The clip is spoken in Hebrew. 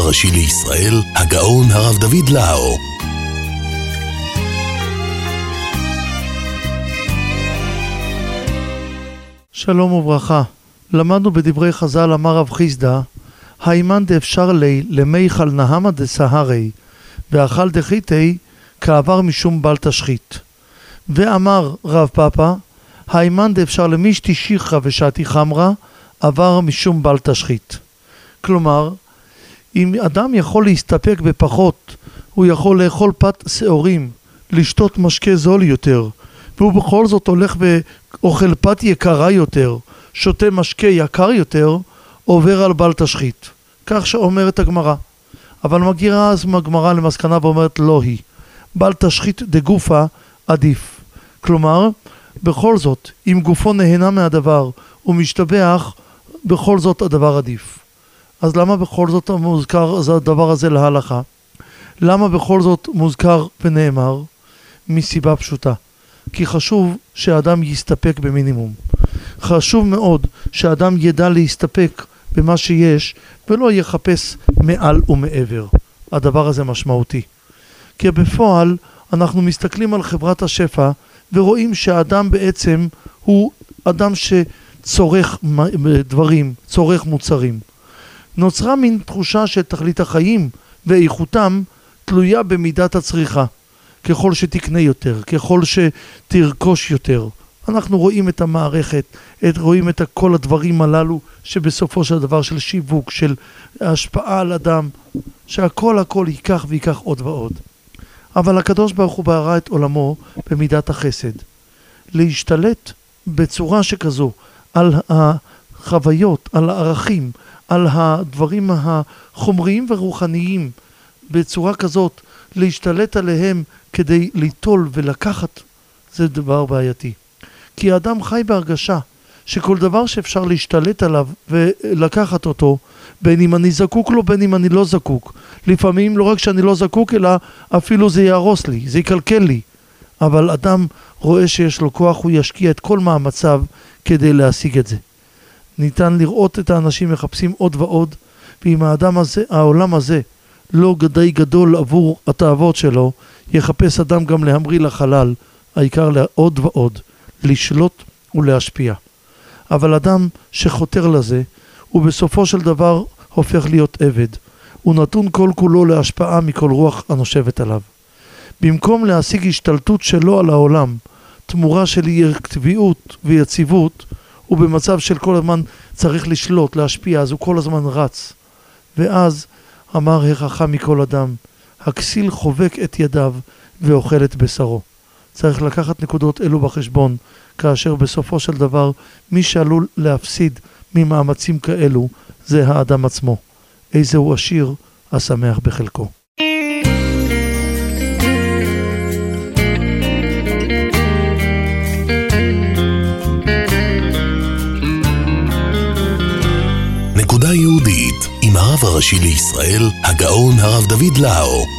הראשי לישראל, הגאון הרב דוד לאו. שלום וברכה. למדנו בדברי חז"ל, אמר רב חיסדא, היימן דאפשר לי למיכל נהמה דסהרי, ואכל דחיתי כעבר משום בל תשחית. ואמר רב פאפא, היימן דאפשר למישתי שיחה ושעתי חמרה, עבר משום בל תשחית. כלומר, אם אדם יכול להסתפק בפחות, הוא יכול לאכול פת שעורים, לשתות משקה זול יותר, והוא בכל זאת הולך ואוכל פת יקרה יותר, שותה משקה יקר יותר, עובר על בל תשחית. כך שאומרת הגמרא. אבל מגיעה אז הגמרא למסקנה ואומרת לא היא. בל תשחית דגופה עדיף. כלומר, בכל זאת, אם גופו נהנה מהדבר ומשתבח, בכל זאת הדבר עדיף. אז למה בכל זאת מוזכר הדבר הזה להלכה? למה בכל זאת מוזכר ונאמר? מסיבה פשוטה. כי חשוב שהאדם יסתפק במינימום. חשוב מאוד שהאדם ידע להסתפק במה שיש ולא יחפש מעל ומעבר. הדבר הזה משמעותי. כי בפועל אנחנו מסתכלים על חברת השפע ורואים שהאדם בעצם הוא אדם שצורך דברים, צורך מוצרים. נוצרה מין תחושה שתכלית החיים ואיכותם תלויה במידת הצריכה. ככל שתקנה יותר, ככל שתרכוש יותר. אנחנו רואים את המערכת, רואים את כל הדברים הללו שבסופו של דבר של שיווק, של השפעה על אדם, שהכל ייקח ויקח עוד ועוד. אבל הקדוש ברוך הוא ברא את עולמו במידת החסד. להשתלט בצורה שכזו על החוויות, על הערכים, על הדברים החומריים ורוחניים, בצורה כזאת, להשתלט עליהם כדי ליטול ולקחת, זה דבר בעייתי. כי האדם חי בהרגשה שכל דבר שאפשר להשתלט עליו ולקחת אותו, בין אם אני זקוק לו, בין אם אני לא זקוק. לפעמים לא רק שאני לא זקוק, אלא אפילו זה יהרוס לי, זה יקלקל לי. אבל אדם רואה שיש לו כוח, הוא ישקיע את כל מאמציו כדי להשיג את זה. ניתן לראות את האנשים מחפשים עוד ועוד, ואם האדם הזה, העולם הזה, לא די גדול עבור התאוות שלו, יחפש אדם גם להמריא לחלל, העיקר לעוד ועוד, לשלוט ולהשפיע. אבל אדם שחותר לזה, הוא בסופו של דבר הופך להיות עבד. הוא נתון כל כולו להשפעה מכל רוח הנושבת עליו. במקום להשיג השתלטות שלו על העולם, תמורה של קביעות ויציבות, הוא במצב של כל הזמן צריך לשלוט, להשפיע, אז הוא כל הזמן רץ. ואז אמר החכם מכל אדם, הכסיל חובק את ידיו ואוכל את בשרו. צריך לקחת נקודות אלו בחשבון, כאשר בסופו של דבר מי שעלול להפסיד ממאמצים כאלו זה האדם עצמו. איזהו עשיר השמח בחלקו. נקודה יהודית עם הרב הראשי לישראל, הגאון הרב דוד לאו.